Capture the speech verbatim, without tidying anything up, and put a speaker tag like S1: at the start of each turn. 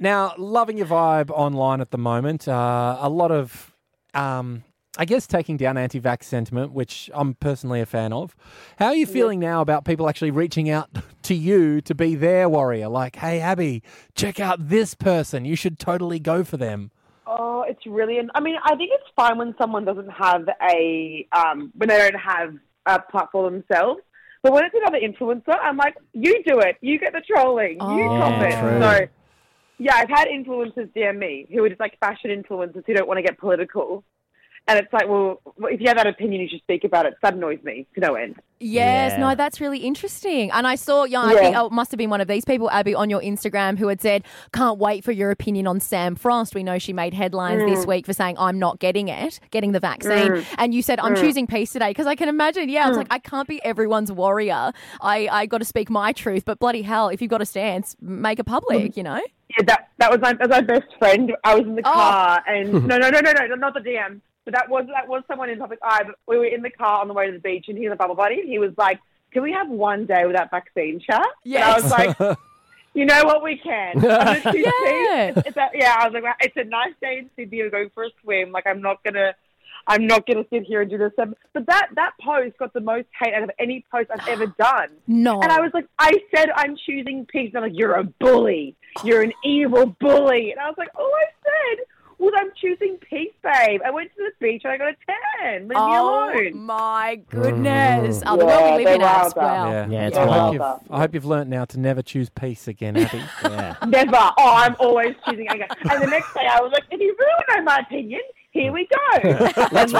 S1: Now, loving your vibe online at the moment. Uh, a lot of, um, I guess, taking down anti-vax sentiment, which I'm personally a fan of. How are you feeling now about people actually reaching out to you to be their warrior? Like, hey, Abby, check out this person. You should totally go for them.
S2: Oh, it's really. I mean, I think it's fine when someone doesn't have a um, when they don't have a platform themselves. But when it's another influencer, I'm like, you do it. You get the trolling.
S3: Oh,
S2: you top it.
S1: true.
S2: So, yeah, I've had influencers D M me who are just like fashion influencers who don't want to get political. And it's like, well, if you have that opinion, you should speak about it. That annoys me to no end.
S3: Yes,
S4: Yeah.
S3: no, that's really interesting. And I saw, yeah, I
S2: Yeah.
S3: think it must have been one of these people, Abby, on your Instagram who had said, can't wait for your opinion on Sam Frost. We know she made headlines this week for saying, I'm not getting it, getting the vaccine. And you said, I'm choosing peace today. Because I can imagine, yeah, it's like, I can't be everyone's warrior. I, I got to speak my truth. But bloody hell, if you've got a stance, make it public, you know?
S2: Yeah, that that was my, that was my best friend. I was in the
S3: Oh.
S2: car, and no, no, no, no, no, not the D M. But that was that was someone in public eye. But we were in the car on the way to the beach, and he was a bubble buddy. And he was like, "Can we have one day without vaccine chat?"
S3: Yes.
S2: And I was like, "You know what? We can." I'm gonna choose
S3: Yeah.
S2: peace. It's a, yeah, I was like, "It's a nice day in Sydney. We're going for a swim. Like, I'm not gonna." I'm not going to sit here and do this. But that, that post got the most hate out of any post I've ever done.
S3: No.
S2: And I was like, I said I'm choosing peace. And I'm like, you're a bully. You're an evil bully. And I was like, all I said was I'm choosing peace, babe. I went to the beach and I got a tan. Leave me
S3: Oh,
S2: alone.
S3: my goodness. Oh, the
S2: Yeah,
S3: world we live
S2: they're
S3: in as
S2: wild,
S3: well.
S1: Yeah,
S4: Yeah, it's
S1: I,
S4: wild.
S1: hope you've, I hope you've learnt now to never choose peace again, Abby.
S4: Yeah.
S2: Never. Oh, I'm always choosing anger. And the next day I was like, if you really know my opinion, here we go.
S4: Let's